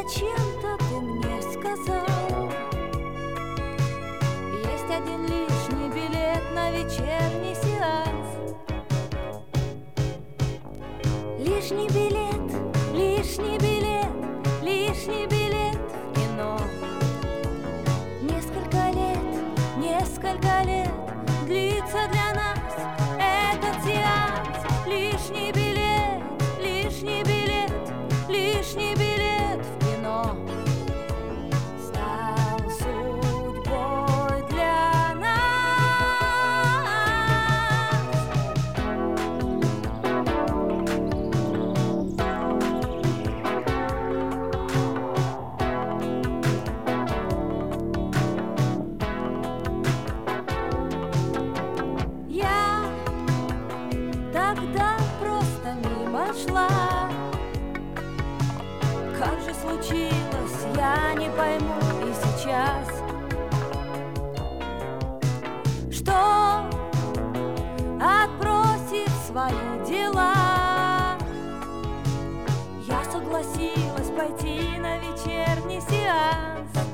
зачем-то ты мне сказал: есть один лишний билет на вечерний сеанс. Лишний билет, лишний билет, лишний билет в кино. Несколько лет длится для нас этот сеанс. Лишний билет, лишний билет, лишний билет в кино стал судьбой для нас. Я тогда просто мимо шла. Как же случилось, я не пойму и сейчас, что, отбросив свои дела, я согласилась пойти на вечерний сеанс.